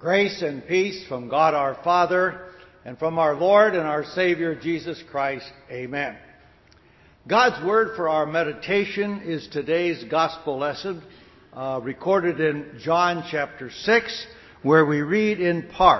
Grace and peace from God our Father and from our Lord and our Savior Jesus Christ. Amen. God's word for our meditation is today's gospel lesson, recorded in John chapter 6, where we read in part.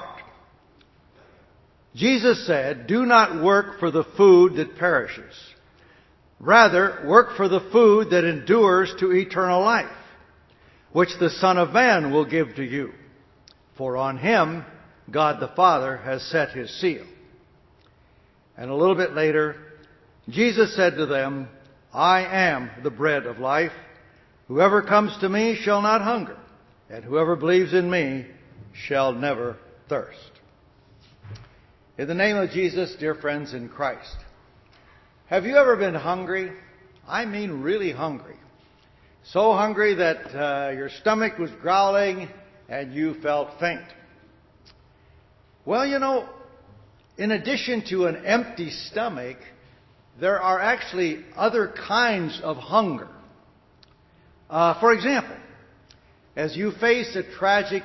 Jesus said, "Do not work for the food that perishes. Rather, work for the food that endures to eternal life, which the Son of Man will give to you. For on him God the Father has set his seal." And a little bit later, Jesus said to them, "I am the bread of life. Whoever comes to me shall not hunger, and whoever believes in me shall never thirst." In the name of Jesus, dear friends in Christ, have you ever been hungry? I mean really hungry. So hungry that your stomach was growling and you felt faint. Well, you know, in addition to an empty stomach, there are actually other kinds of hunger. For example, as you face a tragic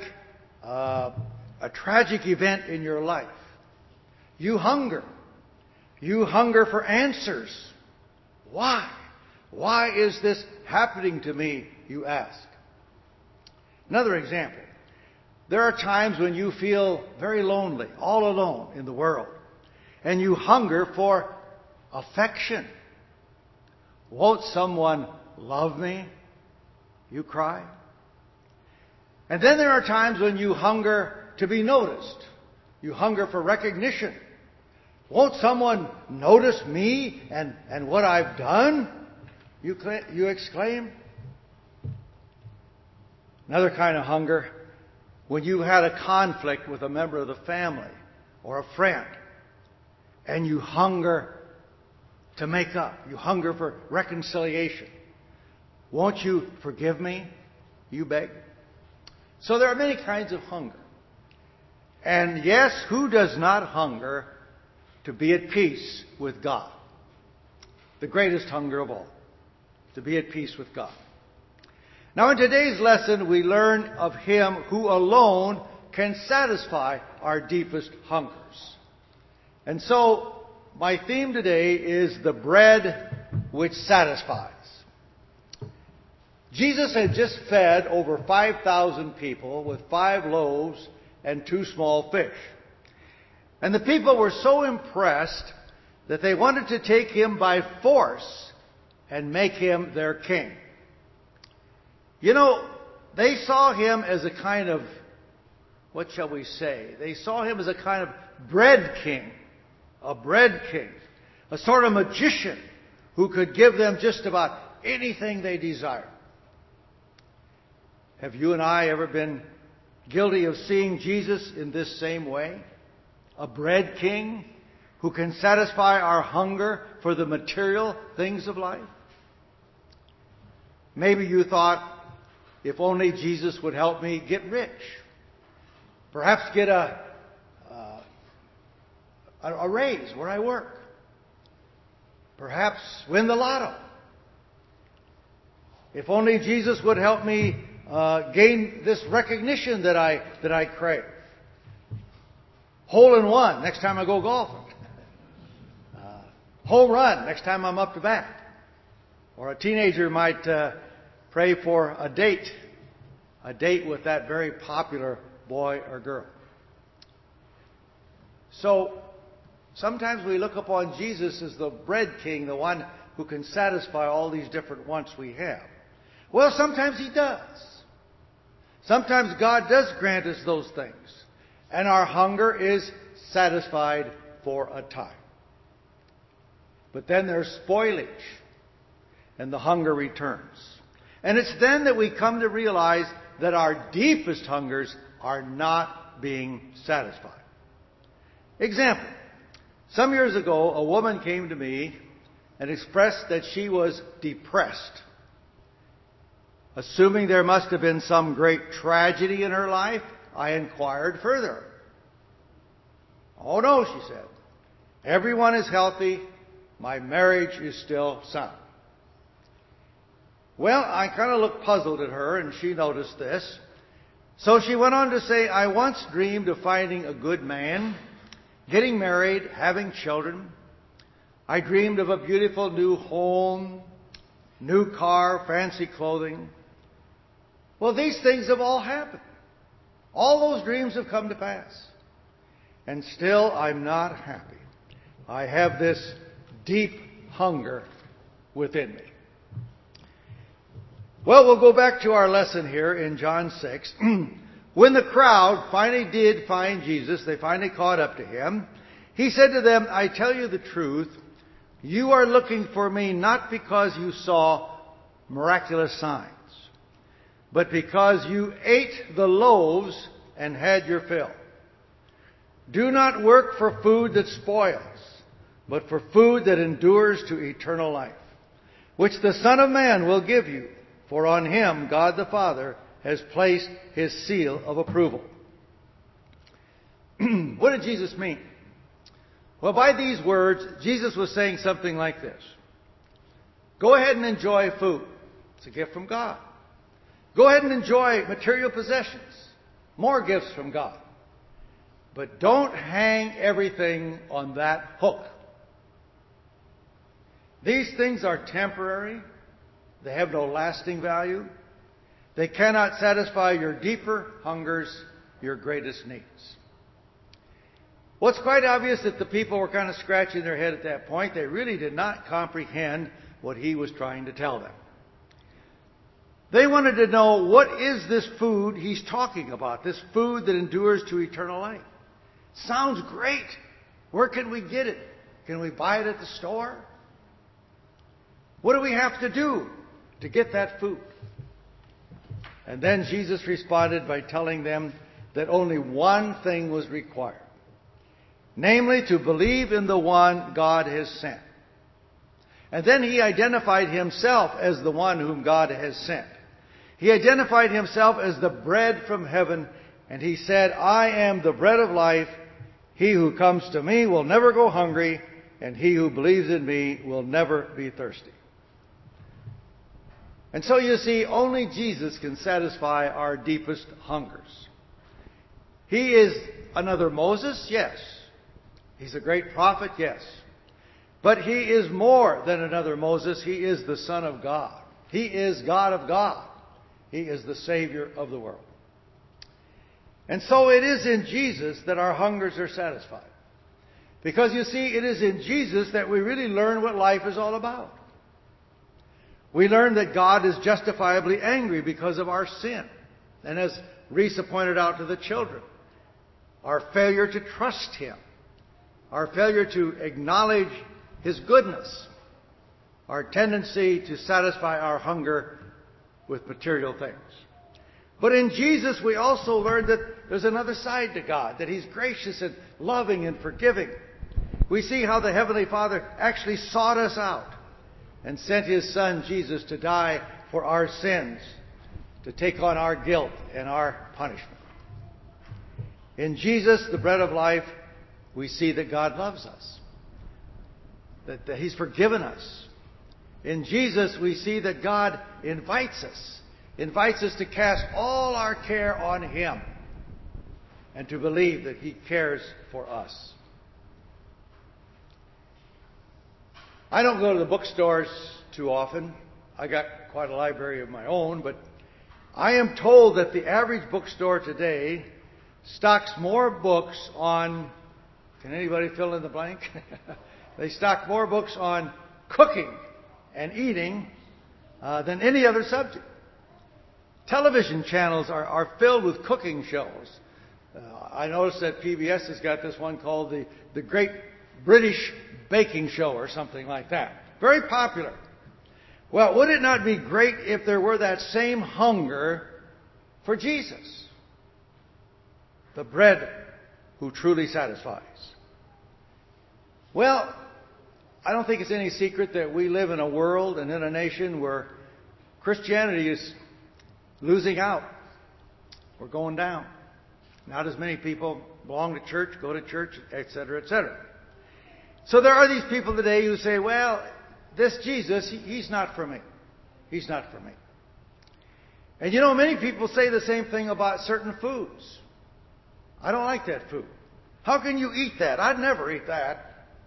event in your life, you hunger. You hunger for answers. Why? Why is this happening to me, you ask? Another example. There are times when you feel very lonely, all alone in the world, and you hunger for affection. Won't someone love me? You cry. And then there are times when you hunger to be noticed. You hunger for recognition. Won't someone notice me and what I've done? You exclaim. Another kind of hunger, when you had a conflict with a member of the family or a friend, and you hunger to make up. You hunger for reconciliation. Won't you forgive me? You beg. So there are many kinds of hunger. And yes, who does not hunger to be at peace with God? The greatest hunger of all, to be at peace with God. Now in today's lesson, we learn of Him who alone can satisfy our deepest hungers. And so, my theme today is the bread which satisfies. Jesus had just fed over 5,000 people with 5 loaves and 2 small fish. And the people were so impressed that they wanted to take Him by force and make Him their king. You know, they saw Him as a kind of, what shall we say? They saw Him as a kind of bread king. A bread king. A sort of magician who could give them just about anything they desired. Have you and I ever been guilty of seeing Jesus in this same way? A bread king who can satisfy our hunger for the material things of life? Maybe you thought, if only Jesus would help me get rich. Perhaps get a raise where I work. Perhaps win the lotto. If only Jesus would help me gain this recognition that I crave. Hole in one next time I go golfing. Home run next time I'm up to bat. Or a teenager might pray for a date with that very popular boy or girl. So, sometimes we look upon Jesus as the bread king, the one who can satisfy all these different wants we have. Well, sometimes He does. Sometimes God does grant us those things, and our hunger is satisfied for a time. But then there's spoilage, and the hunger returns. And it's then that we come to realize that our deepest hungers are not being satisfied. Example. Some years ago, a woman came to me and expressed that she was depressed. Assuming there must have been some great tragedy in her life, I inquired further. "Oh no," she said. "Everyone is healthy. My marriage is still sound." Well, I kind of looked puzzled at her, and she noticed this. So she went on to say, I once dreamed of finding a good man, getting married, having children. I dreamed of a beautiful new home, new car, fancy clothing. Well, these things have all happened. All those dreams have come to pass. And still I'm not happy. I have this deep hunger within me. Well, we'll go back to our lesson here in John 6. When the crowd finally did find Jesus, they finally caught up to him, he said to them, I tell you the truth, you are looking for me not because you saw miraculous signs, but because you ate the loaves and had your fill. Do not work for food that spoils, but for food that endures to eternal life, which the Son of Man will give you. For on him, God the Father has placed his seal of approval. What did Jesus mean? Well, by these words, Jesus was saying something like this. Go ahead and enjoy food. It's a gift from God. Go ahead and enjoy material possessions. More gifts from God. But don't hang everything on that hook. These things are temporary. They have no lasting value. They cannot satisfy your deeper hungers, your greatest needs. Well, it's quite obvious that the people were kind of scratching their head at that point. They really did not comprehend what he was trying to tell them. They wanted to know, what is this food he's talking about? This food that endures to eternal life. Sounds great. Where can we get it? Can we buy it at the store? What do we have to do to get that food? And then Jesus responded by telling them that only one thing was required. Namely, to believe in the one God has sent. And then he identified himself as the one whom God has sent. He identified himself as the bread from heaven, and he said, I am the bread of life. He who comes to me will never go hungry, and he who believes in me will never be thirsty. And so you see, only Jesus can satisfy our deepest hungers. He is another Moses, yes. He's a great prophet, yes. But he is more than another Moses. He is the Son of God. He is God of God. He is the Savior of the world. And so it is in Jesus that our hungers are satisfied. Because you see, it is in Jesus that we really learn what life is all about. We learn that God is justifiably angry because of our sin. And as Risa pointed out to the children, our failure to trust him, our failure to acknowledge his goodness, our tendency to satisfy our hunger with material things. But in Jesus, we also learn that there's another side to God, that he's gracious and loving and forgiving. We see how the Heavenly Father actually sought us out and sent his Son, Jesus, to die for our sins, to take on our guilt and our punishment. In Jesus, the bread of life, we see that God loves us, that he's forgiven us. In Jesus, we see that God invites us to cast all our care on him and to believe that he cares for us. I don't go to the bookstores too often. I got quite a library of my own, but I am told that the average bookstore today stocks more books on, can anybody fill in the blank? They stock more books on cooking and eating than any other subject. Television channels are filled with cooking shows. I noticed that PBS has got this one called the Great British Baking Show or something like that. Very popular. Well, would it not be great if there were that same hunger for Jesus, the bread who truly satisfies? Well, I don't think it's any secret that we live in a world and in a nation where Christianity is losing out. We're going down. Not as many people belong to church, go to church, etc., etc. So there are these people today who say, well, this Jesus, he's not for me. He's not for me. And you know, many people say the same thing about certain foods. I don't like that food. How can you eat that? I'd never eat that.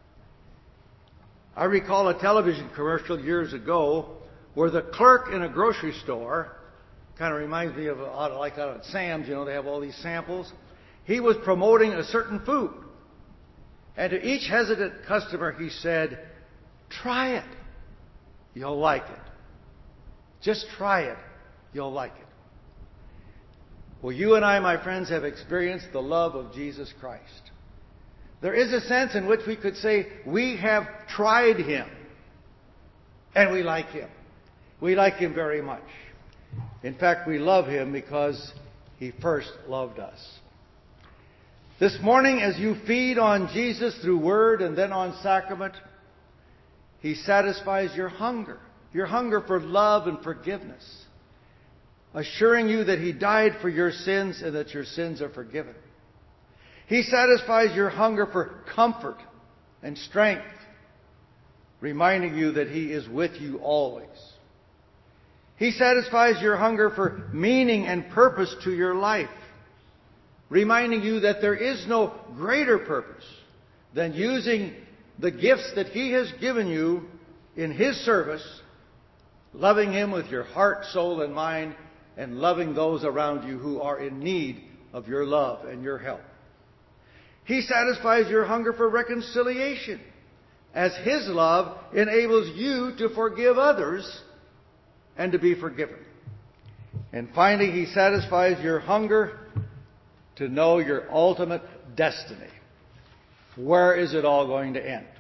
I recall a television commercial years ago where the clerk in a grocery store, kind of reminds me of like out at Sam's, you know, they have all these samples. He was promoting a certain food. And to each hesitant customer he said, try it. You'll like it. Just try it. You'll like it. Well, you and I, my friends, have experienced the love of Jesus Christ. There is a sense in which we could say we have tried Him. And we like Him. We like Him very much. In fact, we love Him because He first loved us. This morning, as you feed on Jesus through Word and then on sacrament, He satisfies your hunger for love and forgiveness, assuring you that He died for your sins and that your sins are forgiven. He satisfies your hunger for comfort and strength, reminding you that He is with you always. He satisfies your hunger for meaning and purpose to your life, reminding you that there is no greater purpose than using the gifts that He has given you in His service, loving Him with your heart, soul, and mind, and loving those around you who are in need of your love and your help. He satisfies your hunger for reconciliation, as His love enables you to forgive others and to be forgiven. And finally, He satisfies your hunger to know your ultimate destiny. Where is it all going to end?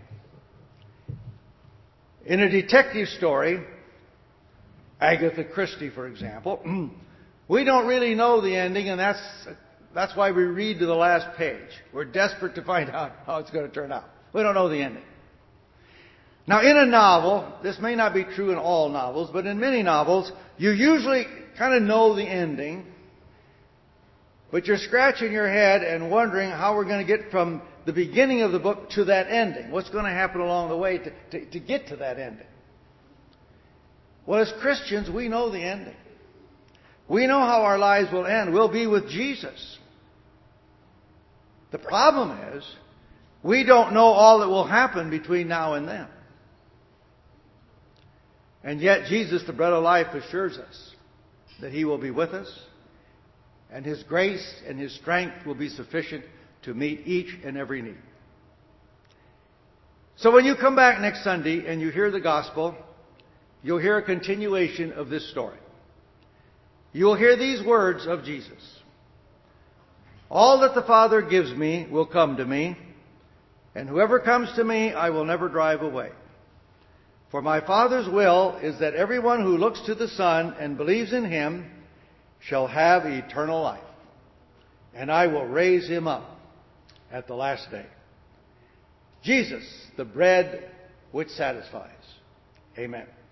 In a detective story, Agatha Christie, for example, we don't really know the ending, and that's why we read to the last page. We're desperate to find out how it's going to turn out. We don't know the ending. Now, in a novel, this may not be true in all novels, but in many novels, you usually kind of know the ending, but you're scratching your head and wondering how we're going to get from the beginning of the book to that ending. What's going to happen along the way to get to that ending? Well, as Christians, we know the ending. We know how our lives will end. We'll be with Jesus. The problem is, we don't know all that will happen between now and then. And yet, Jesus, the bread of life, assures us that He will be with us, and His grace and His strength will be sufficient to meet each and every need. So when you come back next Sunday and you hear the gospel, you'll hear a continuation of this story. You will hear these words of Jesus. All that the Father gives me will come to me, and whoever comes to me I will never drive away. For my Father's will is that everyone who looks to the Son and believes in Him shall have eternal life, and I will raise him up at the last day. Jesus, the bread which satisfies. Amen.